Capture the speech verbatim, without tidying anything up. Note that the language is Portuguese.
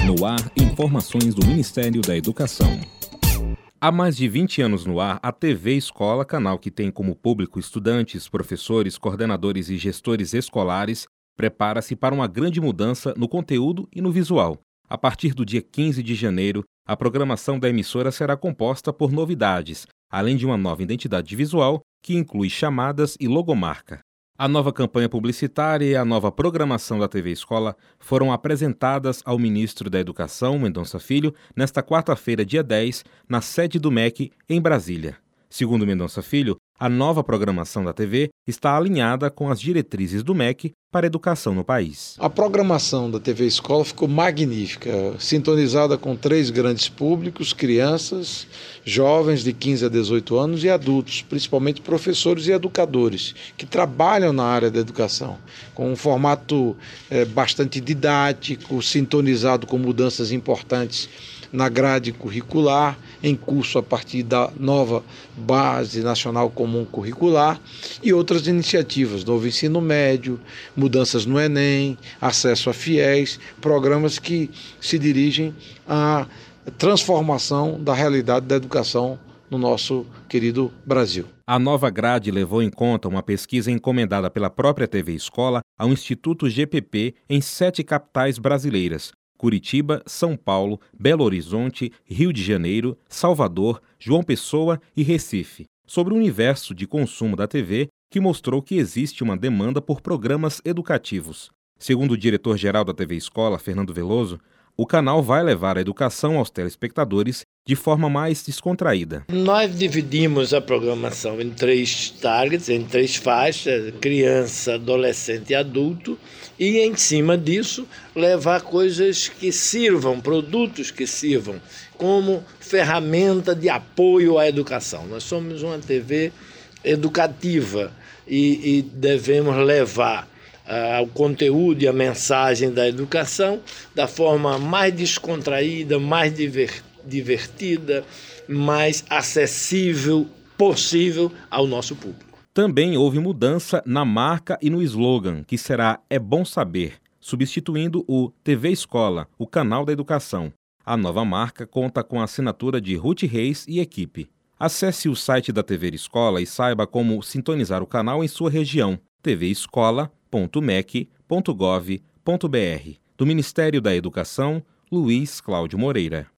No ar, informações do Ministério da Educação. Há mais de vinte anos no ar, a T V Escola, canal que tem como público estudantes, professores, coordenadores e gestores escolares, prepara-se para uma grande mudança no conteúdo e no visual. A partir do dia quinze de janeiro, a programação da emissora será composta por novidades, além de uma nova identidade visual que inclui chamadas e logomarca. A nova campanha publicitária e a nova programação da T V Escola foram apresentadas ao ministro da Educação, Mendonça Filho, nesta quarta-feira, dia dez, na sede do M E C, em Brasília. Segundo Mendonça Filho, a nova programação da T V está alinhada com as diretrizes do M E C para a educação no país. A programação da T V Escola ficou magnífica, sintonizada com três grandes públicos: crianças, jovens de quinze a dezoito anos e adultos, principalmente professores e educadores, que trabalham na área da educação, com um formato é, bastante didático, sintonizado com mudanças importantes na grade curricular, em curso a partir da nova Base Nacional Comum Curricular e outras iniciativas, novo ensino médio, mudanças no Enem, acesso a fiéis, programas que se dirigem à transformação da realidade da educação no nosso querido Brasil. A nova grade levou em conta uma pesquisa encomendada pela própria T V Escola ao Instituto G P P em sete capitais brasileiras: Curitiba, São Paulo, Belo Horizonte, Rio de Janeiro, Salvador, João Pessoa e Recife, sobre o universo de consumo da T V, que mostrou que existe uma demanda por programas educativos. Segundo o diretor-geral da T V Escola, Fernando Veloso, o canal vai levar a educação aos telespectadores de forma mais descontraída. Nós dividimos a programação em três targets, em três faixas: criança, adolescente e adulto, e em cima disso levar coisas que sirvam, produtos que sirvam como ferramenta de apoio à educação. Nós somos uma T V educativa e, e devemos levar uh, o conteúdo e a mensagem da educação da forma mais descontraída, mais divertida, divertida, mais acessível possível ao nosso público. Também houve mudança na marca e no slogan, que será "É Bom Saber", substituindo o T V Escola, o canal da educação. A nova marca conta com a assinatura de Ruth Reis e equipe. Acesse o site da T V Escola e saiba como sintonizar o canal em sua região: t v escola ponto m e c ponto gov ponto b r. Do Ministério da Educação, Luiz Cláudio Moreira.